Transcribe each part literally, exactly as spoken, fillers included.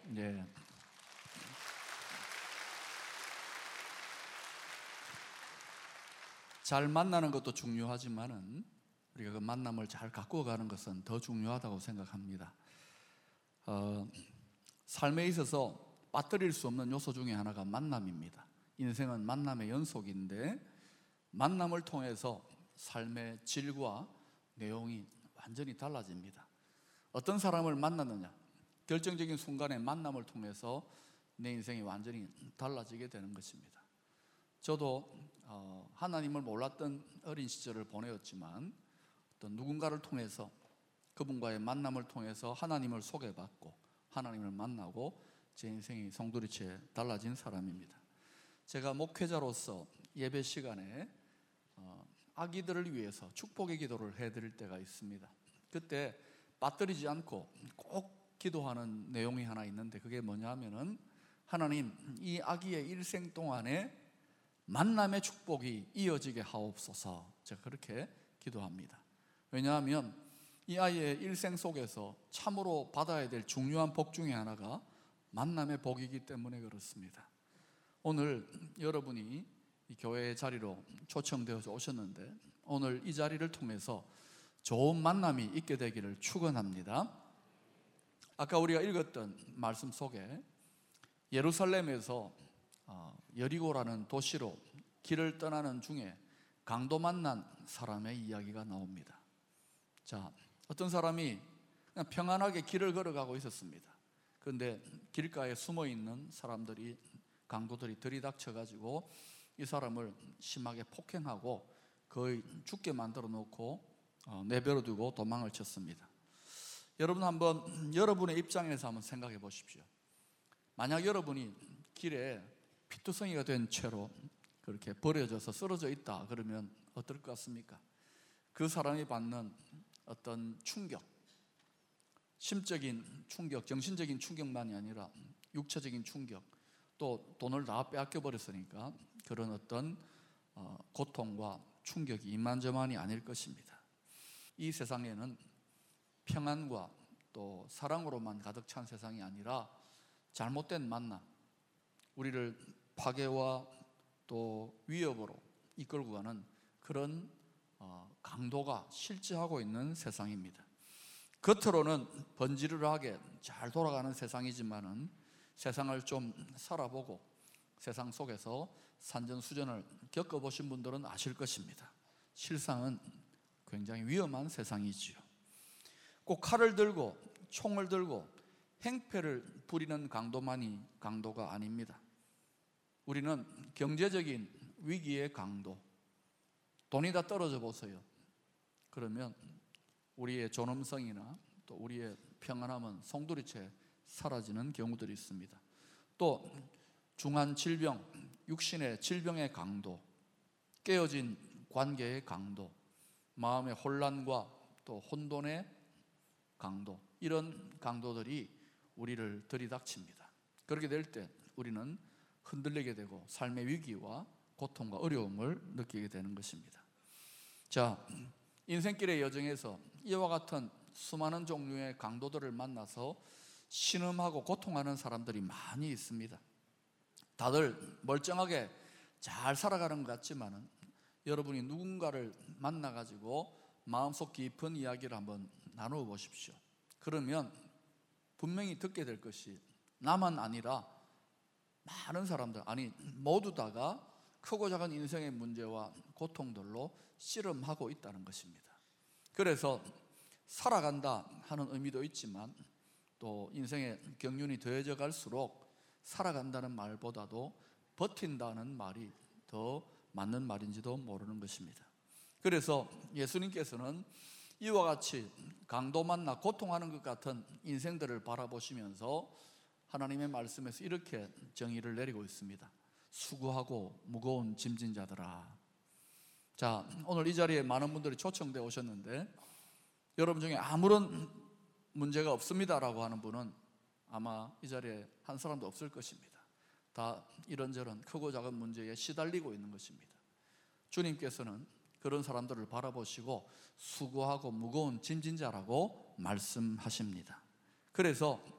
예. 잘 만나는 것도 중요하지만은 우리가 그 만남을 잘 가꾸어 가는 것은 더 중요하다고 생각합니다. 어, 삶에 있어서 빠뜨릴 수 없는 요소 중에 하나가 만남입니다. 인생은 만남의 연속인데 만남을 통해서 삶의 질과 내용이 완전히 달라집니다. 어떤 사람을 만났느냐, 결정적인 순간에 만남을 통해서 내 인생이 완전히 달라지게 되는 것입니다. 저도 어, 하나님을 몰랐던 어린 시절을 보내었지만 어떤 누군가를 통해서 그분과의 만남을 통해서 하나님을 소개받고 하나님을 만나고 제 인생이 송두리째 달라진 사람입니다. 제가 목회자로서 예배 시간에 어, 아기들을 위해서 축복의 기도를 해드릴 때가 있습니다. 그때 빠뜨리지 않고 꼭 기도하는 내용이 하나 있는데 그게 뭐냐 하면은 하나님, 이 아기의 일생 동안에 만남의 축복이 이어지게 하옵소서. 제가 그렇게 기도합니다. 왜냐하면 이 아이의 일생 속에서 참으로 받아야 될 중요한 복 중에 하나가 만남의 복이기 때문에 그렇습니다. 오늘 여러분이 이 교회의 자리로 초청되어서 오셨는데 오늘 이 자리를 통해서 좋은 만남이 있게 되기를 축원합니다. 아까 우리가 읽었던 말씀 속에 예루살렘에서 여리고라는 도시로 길을 떠나는 중에 강도 만난 사람의 이야기가 나옵니다. 자, 어떤 사람이 그냥 평안하게 길을 걸어가고 있었습니다. 그런데 길가에 숨어있는 사람들이, 강도들이 들이닥쳐가지고 이 사람을 심하게 폭행하고 거의 죽게 만들어 놓고 내버려 두고 도망을 쳤습니다. 여러분 한번 여러분의 입장에서 한번 생각해 보십시오. 만약 여러분이 길에 피투성이가 된 채로 그렇게 버려져서 쓰러져 있다 그러면 어떨 것 같습니까? 그 사람이 받는 어떤 충격, 심적인 충격, 정신적인 충격만이 아니라 육체적인 충격, 또 돈을 다 빼앗겨 버렸으니까 그런 어떤 고통과 충격이 이만저만이 아닐 것입니다. 이 세상에는 평안과 또 사랑으로만 가득 찬 세상이 아니라 잘못된 만남, 우리를 파괴와 또 위협으로 이끌고 가는 그런 강도가 실제하고 있는 세상입니다. 겉으로는 번지르르하게 잘 돌아가는 세상이지만은 세상을 좀 살아보고 세상 속에서 산전수전을 겪어보신 분들은 아실 것입니다. 실상은 굉장히 위험한 세상이지요. 꼭 칼을 들고 총을 들고 행패를 부리는 강도만이 강도가 아닙니다. 우리는 경제적인 위기의 강도, 돈이 다 떨어져 보세요. 그러면 우리의 존엄성이나 또 우리의 평안함은 송두리째 사라지는 경우들이 있습니다. 또 중한 질병, 육신의 질병의 강도, 깨어진 관계의 강도, 마음의 혼란과 또 혼돈의 강도, 이런 강도들이 우리를 들이닥칩니다. 그렇게 될 때 우리는 흔들리게 되고 삶의 위기와 고통과 어려움을 느끼게 되는 것입니다. 자, 인생길의 여정에서 이와 같은 수많은 종류의 강도들을 만나서 신음하고 고통하는 사람들이 많이 있습니다. 다들 멀쩡하게 잘 살아가는 것 같지만은 여러분이 누군가를 만나가지고 마음속 깊은 이야기를 한번 나누어 보십시오. 그러면 분명히 듣게 될 것이 나만 아니라 많은 사람들, 아니 모두 다가 크고 작은 인생의 문제와 고통들로 씨름하고 있다는 것입니다. 그래서 살아간다 하는 의미도 있지만 또 인생의 경륜이 더해져 갈수록 살아간다는 말보다도 버틴다는 말이 더 맞는 말인지도 모르는 것입니다. 그래서 예수님께서는 이와 같이 강도 만나 고통하는 것 같은 인생들을 바라보시면서 하나님의 말씀에서 이렇게 정의를 내리고 있습니다. 수고하고 무거운 짐진 자들아. 자, 오늘 이 자리에 많은 분들이 초청되어 오셨는데 여러분 중에 아무런 문제가 없습니다라고 하는 분은 아마 이 자리에 한 사람도 없을 것입니다. 다 이런저런 크고 작은 문제에 시달리고 있는 것입니다. 주님께서는 그런 사람들을 바라보시고 수고하고 무거운 짐진 자라고 말씀하십니다. 그래서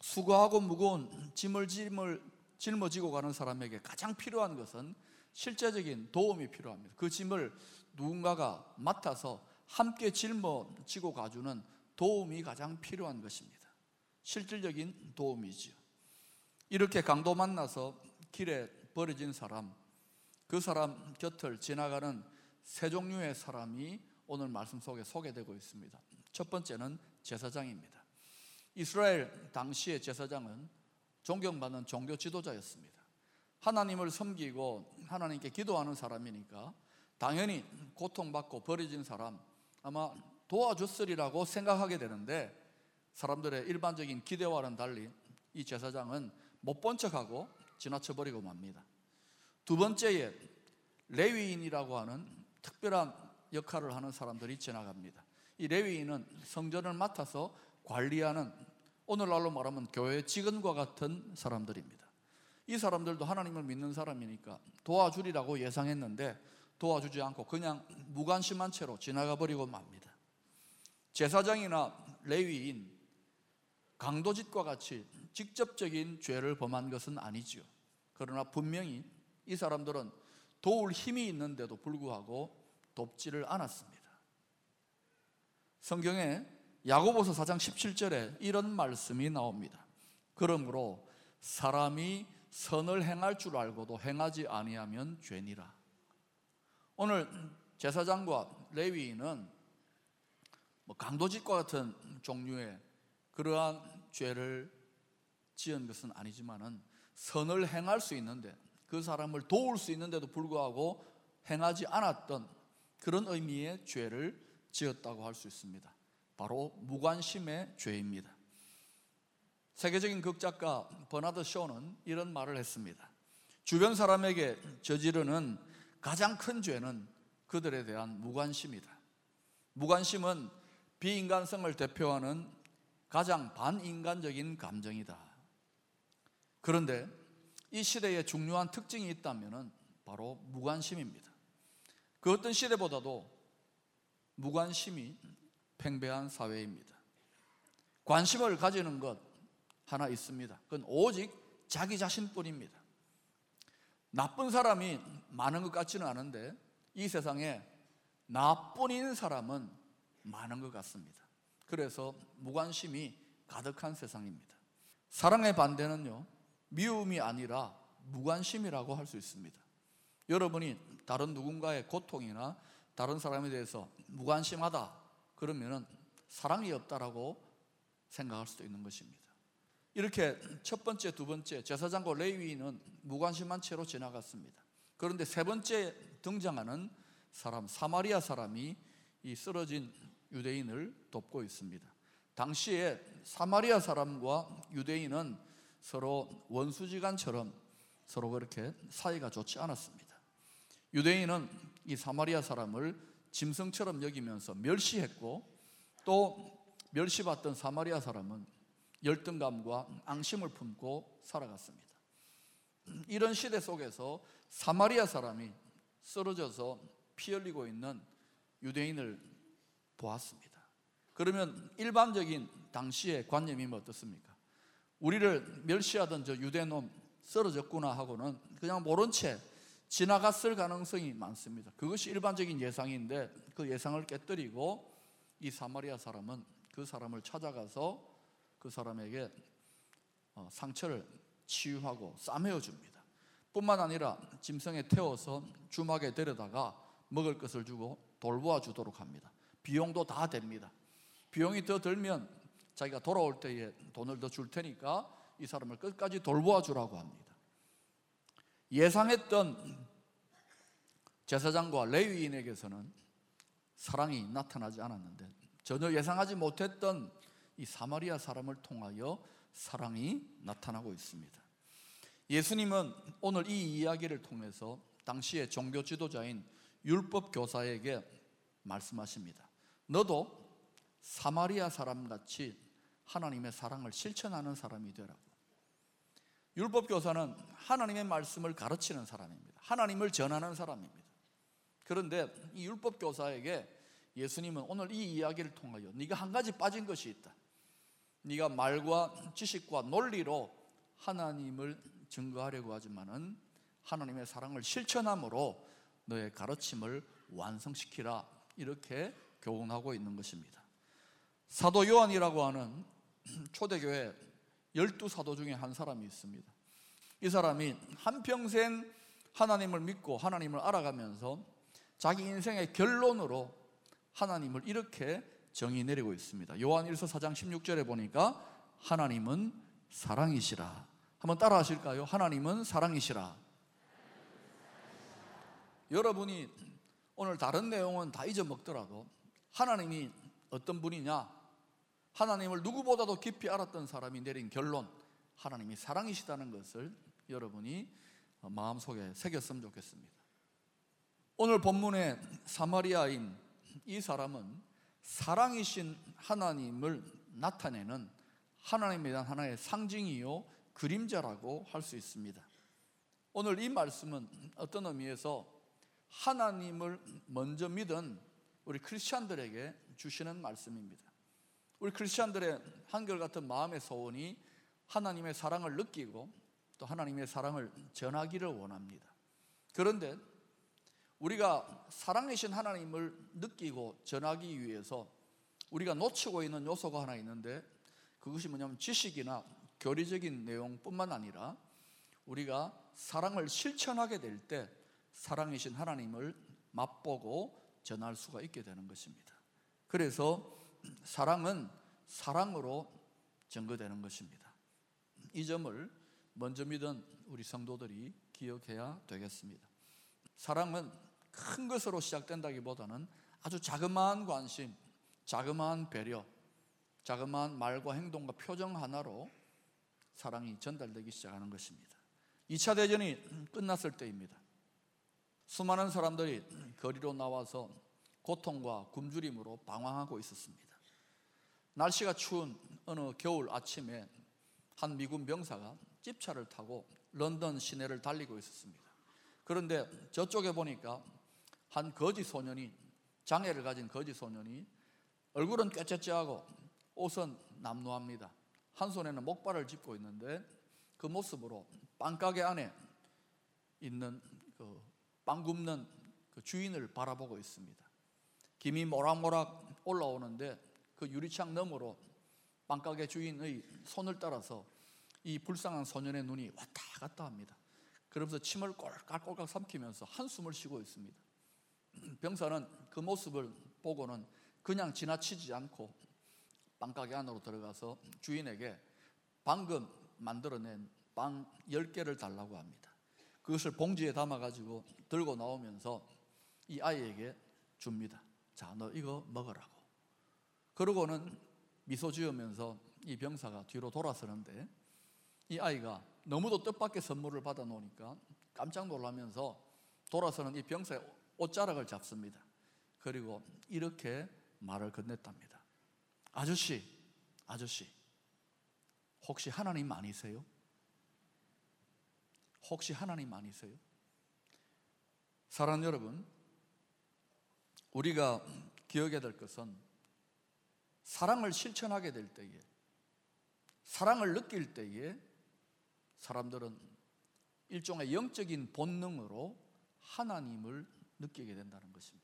수고하고 무거운 짐을 짐을 짊어지고 가는 사람에게 가장 필요한 것은 실제적인 도움이 필요합니다. 그 짐을 누군가가 맡아서 함께 짊어지고 가주는 도움이 가장 필요한 것입니다. 실질적인 도움이지요. 이렇게 강도 만나서 길에 버려진 사람, 그 사람 곁을 지나가는 세 종류의 사람이 오늘 말씀 속에 소개되고 있습니다. 첫 번째는 제사장입니다. 이스라엘 당시의 제사장은 존경받는 종교 지도자였습니다. 하나님을 섬기고 하나님께 기도하는 사람이니까 당연히 고통받고 버려진 사람 아마 도와줬으리라고 생각하게 되는데, 사람들의 일반적인 기대와는 달리 이 제사장은 못 본 척하고 지나쳐버리고 맙니다. 두 번째에 레위인이라고 하는 특별한 역할을 하는 사람들이 지나갑니다. 이 레위인은 성전을 맡아서 관리하는, 오늘날로 말하면 교회 직원과 같은 사람들입니다. 이 사람들도 하나님을 믿는 사람이니까 도와주리라고 예상했는데 도와주지 않고 그냥 무관심한 채로 지나가 버리고 맙니다. 제사장이나 레위인, 강도짓과 같이 직접적인 죄를 범한 것은 아니지요. 그러나 분명히 이 사람들은 도울 힘이 있는데도 불구하고 돕지를 않았습니다. 성경에 야고보서 사 장 십칠 절에 이런 말씀이 나옵니다. 그러므로 사람이 선을 행할 줄 알고도 행하지 아니하면 죄니라. 오늘 제사장과 레위인은 뭐 강도짓과 같은 종류의 그러한 죄를 지은 것은 아니지만은 선을 행할 수 있는데, 그 사람을 도울 수 있는데도 불구하고 행하지 않았던 그런 의미의 죄를 지었다고 할 수 있습니다. 바로 무관심의 죄입니다. 세계적인 극작가 버나드 쇼는 이런 말을 했습니다. 주변 사람에게 저지르는 가장 큰 죄는 그들에 대한 무관심이다. 무관심은 비인간성을 대표하는 가장 반인간적인 감정이다. 그런데 이 시대에 중요한 특징이 있다면 바로 무관심입니다. 그 어떤 시대보다도 무관심이 팽배한 사회입니다. 관심을 가지는 것 하나 있습니다. 그건 오직 자기 자신뿐입니다. 나쁜 사람이 많은 것 같지는 않은데 이 세상에 나뿐인 사람은 많은 것 같습니다. 그래서 무관심이 가득한 세상입니다. 사랑의 반대는요, 미움이 아니라 무관심이라고 할 수 있습니다. 여러분이 다른 누군가의 고통이나 다른 사람에 대해서 무관심하다 그러면은 사랑이 없다라고 생각할 수도 있는 것입니다. 이렇게 첫 번째, 두 번째 제사장과 레위인은 무관심한 채로 지나갔습니다. 그런데 세 번째 등장하는 사람, 사마리아 사람이 이 쓰러진 유대인을 돕고 있습니다. 당시에 사마리아 사람과 유대인은 서로 원수지간처럼 서로 그렇게 사이가 좋지 않았습니다. 유대인은 이 사마리아 사람을 짐승처럼 여기면서 멸시했고, 또 멸시받던 사마리아 사람은 열등감과 앙심을 품고 살아갔습니다. 이런 시대 속에서 사마리아 사람이 쓰러져서 피 흘리고 있는 유대인을 보았습니다. 그러면 일반적인 당시의 관념이 어떻습니까? 우리를 멸시하던 저 유대놈 쓰러졌구나 하고는 그냥 모른 채 지나갔을 가능성이 많습니다. 그것이 일반적인 예상인데 그 예상을 깨뜨리고 이 사마리아 사람은 그 사람을 찾아가서 그 사람에게 상처를 치유하고 싸매어 줍니다. 뿐만 아니라 짐승에 태워서 주막에 데려다가 먹을 것을 주고 돌보아 주도록 합니다. 비용도 다 됩니다. 비용이 더 들면 자기가 돌아올 때에 돈을 더 줄 테니까 이 사람을 끝까지 돌보아 주라고 합니다. 예상했던 제사장과 레위인에게서는 사랑이 나타나지 않았는데 전혀 예상하지 못했던 이 사마리아 사람을 통하여 사랑이 나타나고 있습니다. 예수님은 오늘 이 이야기를 통해서 당시의 종교 지도자인 율법 교사에게 말씀하십니다. 너도 사마리아 사람같이 하나님의 사랑을 실천하는 사람이 되라고. 율법 교사는 하나님의 말씀을 가르치는 사람입니다. 하나님을 전하는 사람입니다. 그런데 이 율법 교사에게 예수님은 오늘 이 이야기를 통하여 네가 한 가지 빠진 것이 있다. 네가 말과 지식과 논리로 하나님을 증거하려고 하지만은 하나님의 사랑을 실천함으로 너의 가르침을 완성시키라, 이렇게 교훈하고 있는 것입니다. 사도 요한이라고 하는 초대교회 열두 사도 중에 한 사람이 있습니다. 이 사람이 한평생 하나님을 믿고 하나님을 알아가면서 자기 인생의 결론으로 하나님을 이렇게 정의 내리고 있습니다. 요한일서 사 장 십육 절에 보니까 하나님은 사랑이시라. 한번 따라 하실까요? 하나님은 사랑이시라. 여러분이 오늘 다른 내용은 다 잊어먹더라도 하나님이 어떤 분이냐, 하나님을 누구보다도 깊이 알았던 사람이 내린 결론, 하나님이 사랑이시다는 것을 여러분이 마음속에 새겼으면 좋겠습니다. 오늘 본문의 사마리아인 이 사람은 사랑이신 하나님을 나타내는 하나님에 대한 하나의 상징이요 그림자라고 할 수 있습니다. 오늘 이 말씀은 어떤 의미에서 하나님을 먼저 믿은 우리 크리스찬들에게 주시는 말씀입니다. 우리 크리스찬들의 한결같은 마음의 소원이 하나님의 사랑을 느끼고 또 하나님의 사랑을 전하기를 원합니다. 그런데 우리가 사랑이신 하나님을 느끼고 전하기 위해서 우리가 놓치고 있는 요소가 하나 있는데, 그것이 뭐냐면 지식이나 교리적인 내용뿐만 아니라 우리가 사랑을 실천하게 될 때 사랑이신 하나님을 맛보고 전할 수가 있게 되는 것입니다. 그래서 사랑은 사랑으로 증거되는 것입니다. 이 점을 먼저 믿은 우리 성도들이 기억해야 되겠습니다. 사랑은 큰 것으로 시작된다기보다는 아주 자그마한 관심, 자그마한 배려, 자그마한 말과 행동과 표정 하나로 사랑이 전달되기 시작하는 것입니다. 이 차 대전이 끝났을 때입니다. 수많은 사람들이 거리로 나와서 고통과 굶주림으로 방황하고 있었습니다. 날씨가 추운 어느 겨울 아침에 한 미군 병사가 집차를 타고 런던 시내를 달리고 있었습니다. 그런데 저쪽에 보니까 한 거지 소년이, 장애를 가진 거지 소년이, 얼굴은 꾀째째하고 옷은 남루합니다. 한 손에는 목발을 짚고 있는데 그 모습으로 빵가게 안에 있는 그 빵 굽는 그 주인을 바라보고 있습니다. 김이 모락모락 올라오는데 그 유리창 너머로 빵가게 주인의 손을 따라서 이 불쌍한 소년의 눈이 왔다 갔다 합니다. 그러면서 침을 꼴깍꼴깍 삼키면서 한숨을 쉬고 있습니다. 병사는 그 모습을 보고는 그냥 지나치지 않고 빵가게 안으로 들어가서 주인에게 방금 만들어낸 빵 열 개를 달라고 합니다. 그것을 봉지에 담아가지고 들고 나오면서 이 아이에게 줍니다. 자, 너 이거 먹으라고. 그러고는 미소 지으면서 이 병사가 뒤로 돌아서는데 이 아이가 너무도 뜻밖의 선물을 받아 놓으니까 깜짝 놀라면서 돌아서는 이 병사의 옷자락을 잡습니다. 그리고 이렇게 말을 건넸답니다. 아저씨, 아저씨, 혹시 하나님 아니세요? 혹시 하나님 아니세요? 사랑하는 여러분, 우리가 기억해야 될 것은 사랑을 실천하게 될 때에, 사랑을 느낄 때에 사람들은 일종의 영적인 본능으로 하나님을 느끼게 된다는 것입니다.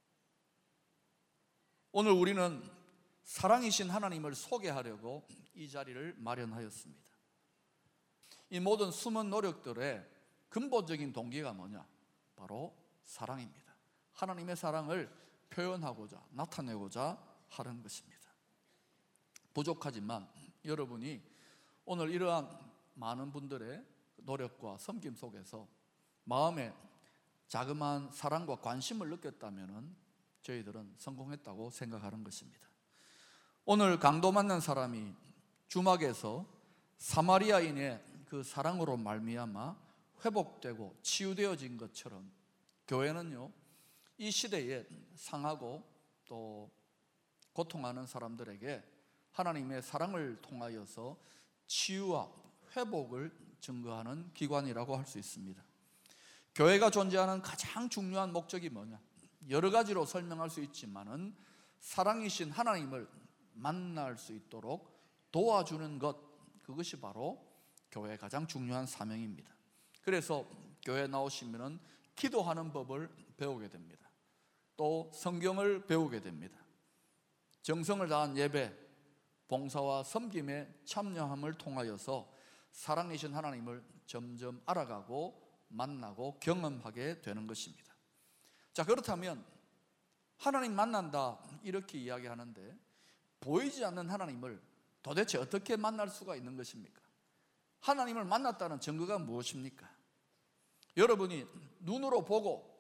오늘 우리는 사랑이신 하나님을 소개하려고 이 자리를 마련하였습니다. 이 모든 숨은 노력들의 근본적인 동기가 뭐냐? 바로 사랑입니다. 하나님의 사랑을 표현하고자, 나타내고자 하는 것입니다. 부족하지만 여러분이 오늘 이러한 많은 분들의 노력과 섬김 속에서 마음에 자그마한 사랑과 관심을 느꼈다면 저희들은 성공했다고 생각하는 것입니다. 오늘 강도 만난 사람이 주막에서 사마리아인의 그 사랑으로 말미암아 회복되고 치유되어진 것처럼 교회는요, 이 시대에 상하고 또 고통하는 사람들에게 하나님의 사랑을 통하여서 치유와 회복을 증거하는 기관이라고 할 수 있습니다. 교회가 존재하는 가장 중요한 목적이 뭐냐? 여러 가지로 설명할 수 있지만은 사랑이신 하나님을 만날 수 있도록 도와주는 것, 그것이 바로 교회의 가장 중요한 사명입니다. 그래서 교회에 나오시면 기도하는 법을 배우게 됩니다. 또 성경을 배우게 됩니다. 정성을 다한 예배, 봉사와 섬김에 참여함을 통하여서 사랑이신 하나님을 점점 알아가고 만나고 경험하게 되는 것입니다. 자, 그렇다면 하나님 만난다 이렇게 이야기하는데 보이지 않는 하나님을 도대체 어떻게 만날 수가 있는 것입니까? 하나님을 만났다는 증거가 무엇입니까? 여러분이 눈으로 보고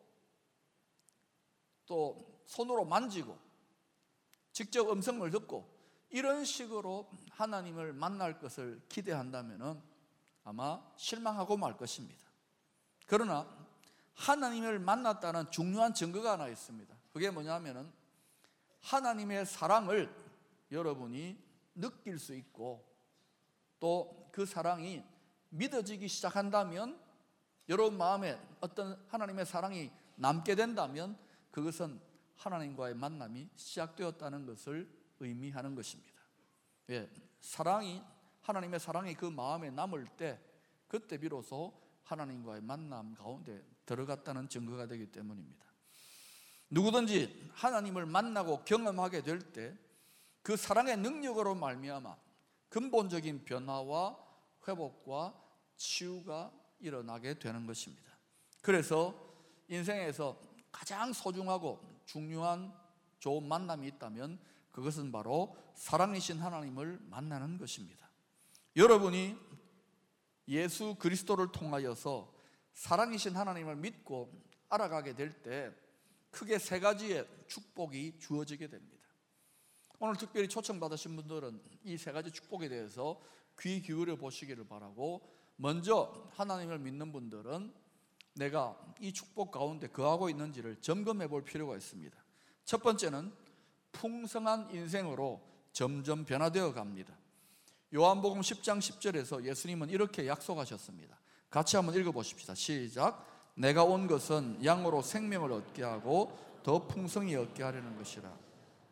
또 손으로 만지고 직접 음성을 듣고 이런 식으로 하나님을 만날 것을 기대한다면 아마 실망하고 말 것입니다. 그러나 하나님을 만났다는 중요한 증거가 하나 있습니다. 그게 뭐냐면은 하나님의 사랑을 여러분이 느낄 수 있고 또 그 사랑이 믿어지기 시작한다면, 여러분 마음에 어떤 하나님의 사랑이 남게 된다면 그것은 하나님과의 만남이 시작되었다는 것을 의미하는 것입니다. 예, 사랑이 하나님의 사랑이 그 마음에 남을 때 그때 비로소 하나님과의 만남 가운데 들어갔다는 증거가 되기 때문입니다. 누구든지 하나님을 만나고 경험하게 될 때 그 사랑의 능력으로 말미암아 근본적인 변화와 회복과 치유가 일어나게 되는 것입니다. 그래서 인생에서 가장 소중하고 중요한 좋은 만남이 있다면 그것은 바로 사랑이신 하나님을 만나는 것입니다. 여러분이 예수 그리스도를 통하여서 사랑이신 하나님을 믿고 알아가게 될 때 크게 세 가지의 축복이 주어지게 됩니다. 오늘 특별히 초청받으신 분들은 이 세 가지 축복에 대해서 귀 기울여 보시기를 바라고, 먼저 하나님을 믿는 분들은 내가 이 축복 가운데 거하고 있는지를 점검해 볼 필요가 있습니다. 첫 번째는 풍성한 인생으로 점점 변화되어 갑니다. 요한복음 십 장 십 절에서 예수님은 이렇게 약속하셨습니다. 같이 한번 읽어보십시다. 시작. 내가 온 것은 양으로 생명을 얻게 하고 더 풍성히 얻게 하려는 것이라.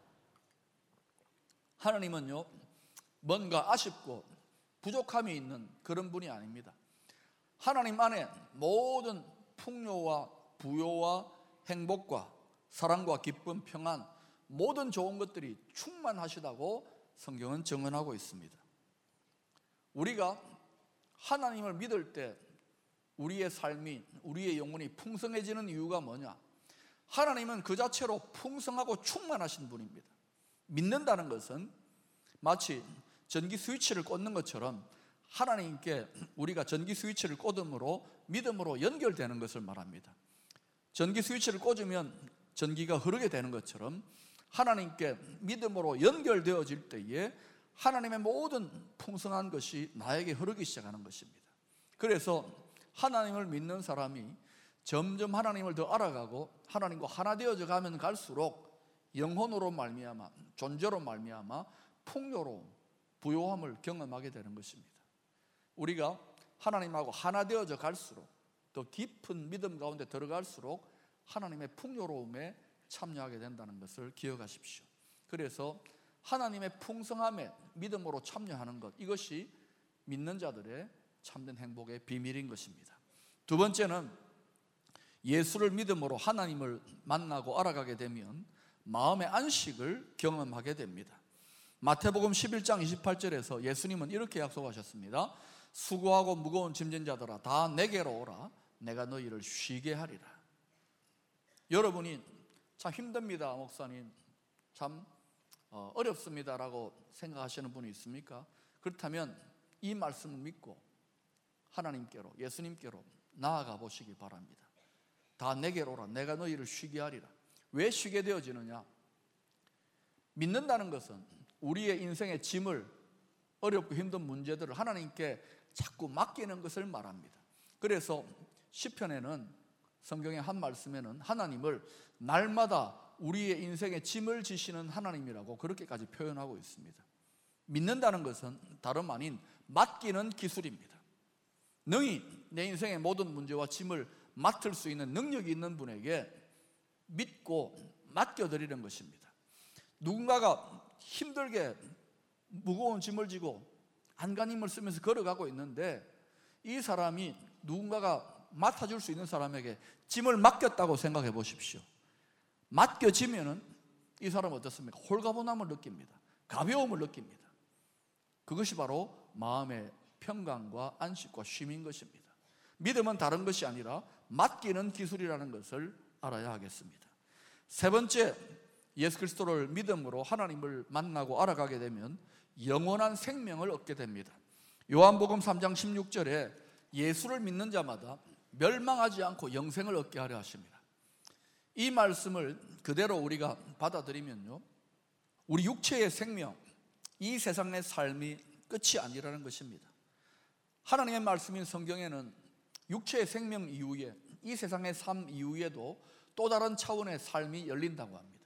하나님은요, 뭔가 아쉽고 부족함이 있는 그런 분이 아닙니다. 하나님 안에 모든 풍요와 부요와 행복과 사랑과 기쁨, 평안, 모든 좋은 것들이 충만하시다고 성경은 증언하고 있습니다. 우리가 하나님을 믿을 때 우리의 삶이, 우리의 영혼이 풍성해지는 이유가 뭐냐? 하나님은 그 자체로 풍성하고 충만하신 분입니다. 믿는다는 것은 마치 전기 스위치를 꽂는 것처럼 하나님께 우리가 전기 스위치를 꽂음으로 믿음으로 연결되는 것을 말합니다. 전기 스위치를 꽂으면 전기가 흐르게 되는 것처럼 하나님께 믿음으로 연결되어질 때에 하나님의 모든 풍성한 것이 나에게 흐르기 시작하는 것입니다. 그래서 하나님을 믿는 사람이 점점 하나님을 더 알아가고 하나님과 하나 되어져 가면 갈수록 영혼으로 말미암아, 존재로 말미암아 풍요로움, 부요함을 경험하게 되는 것입니다. 우리가 하나님하고 하나 되어져 갈수록, 더 깊은 믿음 가운데 들어갈수록 하나님의 풍요로움에 참여하게 된다는 것을 기억하십시오. 그래서 하나님의 풍성함에 믿음으로 참여하는 것, 이것이 믿는 자들의 참된 행복의 비밀인 것입니다. 두 번째는 예수를 믿음으로 하나님을 만나고 알아가게 되면 마음의 안식을 경험하게 됩니다. 마태복음 십일 장 이십팔 절에서 예수님은 이렇게 약속하셨습니다. 수고하고 무거운 짐진 자들아 다 내게로 오라. 내가 너희를 쉬게 하리라. 여러분이 참 힘듭니다, 목사님, 참 어렵습니다라고 생각하시는 분이 있습니까? 그렇다면 이 말씀을 믿고 하나님께로, 예수님께로 나아가 보시기 바랍니다. 다 내게로 오라. 내가 너희를 쉬게 하리라. 왜 쉬게 되어지느냐? 믿는다는 것은 우리의 인생의 짐을, 어렵고 힘든 문제들을 하나님께 자꾸 맡기는 것을 말합니다. 그래서 시편에는, 성경의 한 말씀에는 하나님을 날마다 우리의 인생의 짐을 지시는 하나님이라고 그렇게까지 표현하고 있습니다. 믿는다는 것은 다름 아닌 맡기는 기술입니다. 능히 내 인생의 모든 문제와 짐을 맡을 수 있는 능력이 있는 분에게 믿고 맡겨드리는 것입니다. 누군가가 힘들게 무거운 짐을 지고 안간힘을 쓰면서 걸어가고 있는데 이 사람이 누군가가 맡아줄 수 있는 사람에게 짐을 맡겼다고 생각해 보십시오. 맡겨지면은 이 사람은 어떻습니까? 홀가분함을 느낍니다. 가벼움을 느낍니다. 그것이 바로 마음의 평강과 안식과 쉼인 것입니다. 믿음은 다른 것이 아니라 맡기는 기술이라는 것을 알아야 하겠습니다. 세 번째, 예수 그리스도를 믿음으로 하나님을 만나고 알아가게 되면 영원한 생명을 얻게 됩니다. 요한복음 삼 장 십육 절에 예수를 믿는 자마다 멸망하지 않고 영생을 얻게 하려 하십니다. 이 말씀을 그대로 우리가 받아들이면요, 우리 육체의 생명, 이 세상의 삶이 끝이 아니라는 것입니다. 하나님의 말씀인 성경에는 육체의 생명 이후에, 이 세상의 삶 이후에도 또 다른 차원의 삶이 열린다고 합니다.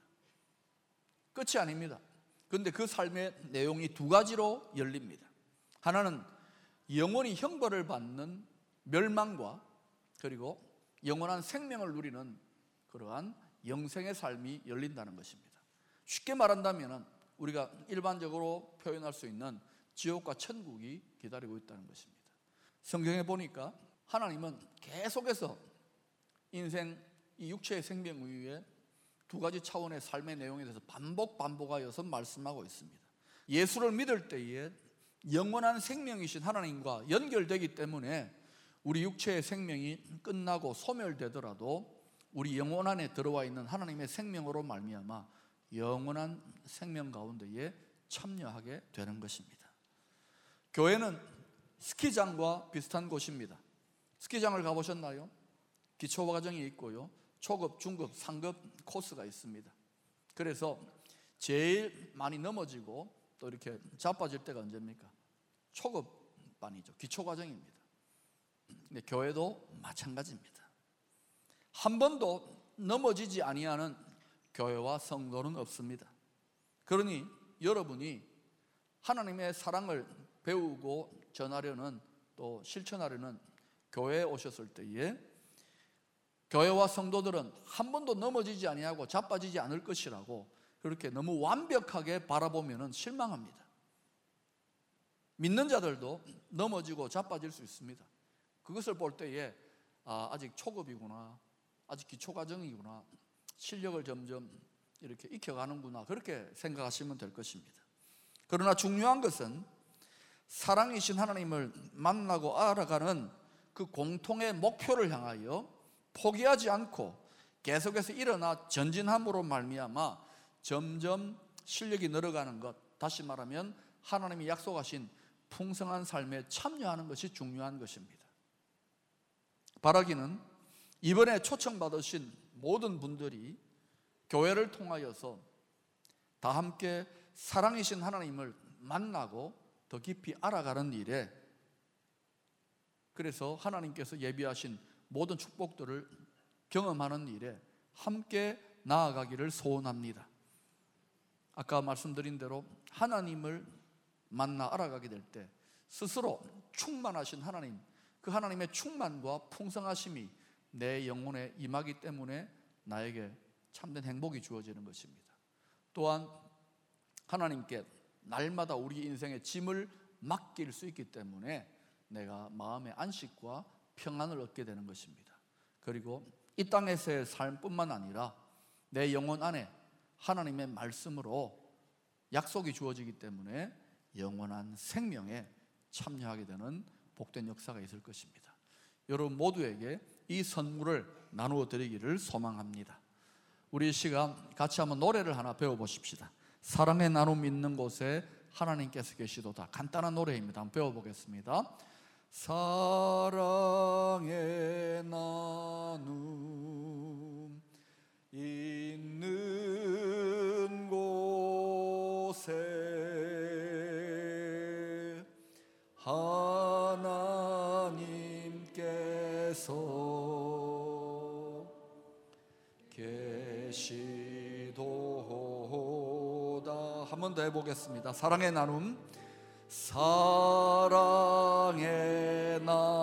끝이 아닙니다. 그런데 그 삶의 내용이 두 가지로 열립니다. 하나는 영원히 형벌을 받는 멸망과, 그리고 영원한 생명을 누리는 그러한 영생의 삶이 열린다는 것입니다. 쉽게 말한다면 우리가 일반적으로 표현할 수 있는 지옥과 천국이 기다리고 있다는 것입니다. 성경에 보니까 하나님은 계속해서 인생, 이 육체의 생명 이후에 두 가지 차원의 삶의 내용에 대해서 반복 반복하여서 말씀하고 있습니다. 예수를 믿을 때에 영원한 생명이신 하나님과 연결되기 때문에 우리 육체의 생명이 끝나고 소멸되더라도 우리 영혼 안에 들어와 있는 하나님의 생명으로 말미암아 영원한 생명 가운데에 참여하게 되는 것입니다. 교회는 스키장과 비슷한 곳입니다. 스키장을 가보셨나요? 기초과정이 있고요, 초급, 중급, 상급 코스가 있습니다. 그래서 제일 많이 넘어지고 또 이렇게 자빠질 때가 언제입니까? 초급반이죠. 기초과정입니다. 근데 교회도 마찬가지입니다. 한 번도 넘어지지 아니하는 교회와 성도는 없습니다. 그러니 여러분이 하나님의 사랑을 배우고 전하려는, 또 실천하려는 교회에 오셨을 때에 교회와 성도들은 한 번도 넘어지지 아니하고 자빠지지 않을 것이라고 그렇게 너무 완벽하게 바라보면 실망합니다. 믿는 자들도 넘어지고 자빠질 수 있습니다. 그것을 볼 때에 아, 아직 초급이구나, 아직 기초과정이구나, 실력을 점점 이렇게 익혀가는구나, 그렇게 생각하시면 될 것입니다. 그러나 중요한 것은 사랑이신 하나님을 만나고 알아가는 그 공통의 목표를 향하여 포기하지 않고 계속해서 일어나 전진함으로 말미암아 점점 실력이 늘어가는 것, 다시 말하면 하나님이 약속하신 풍성한 삶에 참여하는 것이 중요한 것입니다. 바라기는 이번에 초청받으신 모든 분들이 교회를 통하여서 다 함께 사랑이신 하나님을 만나고 더 깊이 알아가는 일에, 그래서 하나님께서 예비하신 모든 축복들을 경험하는 일에 함께 나아가기를 소원합니다. 아까 말씀드린 대로 하나님을 만나 알아가게 될 때 스스로 충만하신 하나님, 그 하나님의 충만과 풍성하심이 내 영혼에 임하기 때문에 나에게 참된 행복이 주어지는 것입니다. 또한 하나님께 날마다 우리 인생의 짐을 맡길 수 있기 때문에 내가 마음의 안식과 평안을 얻게 되는 것입니다. 그리고 이 땅에서의 삶뿐만 아니라 내 영혼 안에 하나님의 말씀으로 약속이 주어지기 때문에 영원한 생명에 참여하게 되는 복된 역사가 있을 것입니다. 여러분 모두에게 이 선물을 나누어 드리기를 소망합니다. 우리 이 시간 같이 한번 노래를 하나 배워보십시다. 사랑의 나눔 있는 곳에 하나님께서 계시도다. 간단한 노래입니다. 한번 배워보겠습니다. 사랑의 나눔 있는 곳에 하나님께서 계시도다. 한 번 더 해보겠습니다. 사랑의 나눔, 사랑의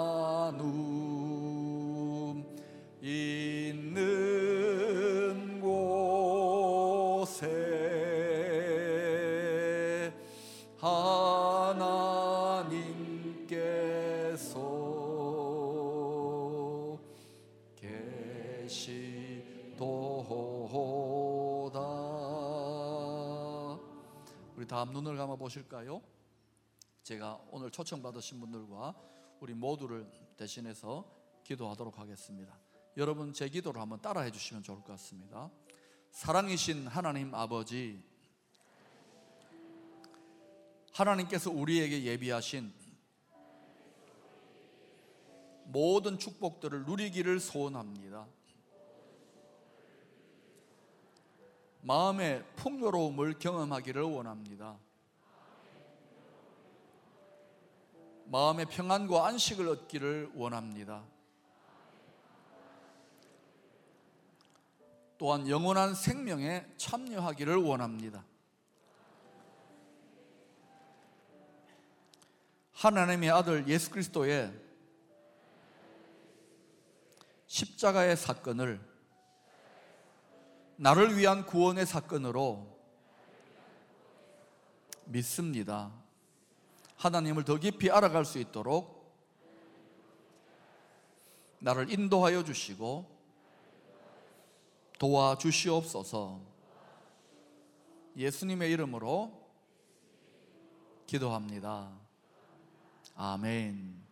나눔 있는 곳에 계시도다. 우리 다음 눈을 감아 보실까요? 제가 오늘 초청받으신 분들과 우리 모두를 대신해서 기도하도록 하겠습니다. 여러분 제 기도를 한번 따라해 주시면 좋을 것 같습니다. 사랑이신 하나님 아버지, 하나님께서 우리에게 예비하신 모든 축복들을 누리기를 소원합니다. 마음의 풍요로움을 경험하기를 원합니다. 마음의 평안과 안식을 얻기를 원합니다. 또한 영원한 생명에 참여하기를 원합니다. 하나님의 아들 예수 그리스도의 십자가의 사건을 나를 위한 구원의 사건으로 믿습니다. 하나님을 더 깊이 알아갈 수 있도록 나를 인도하여 주시고 도와주시옵소서. 예수님의 이름으로 기도합니다. 아멘.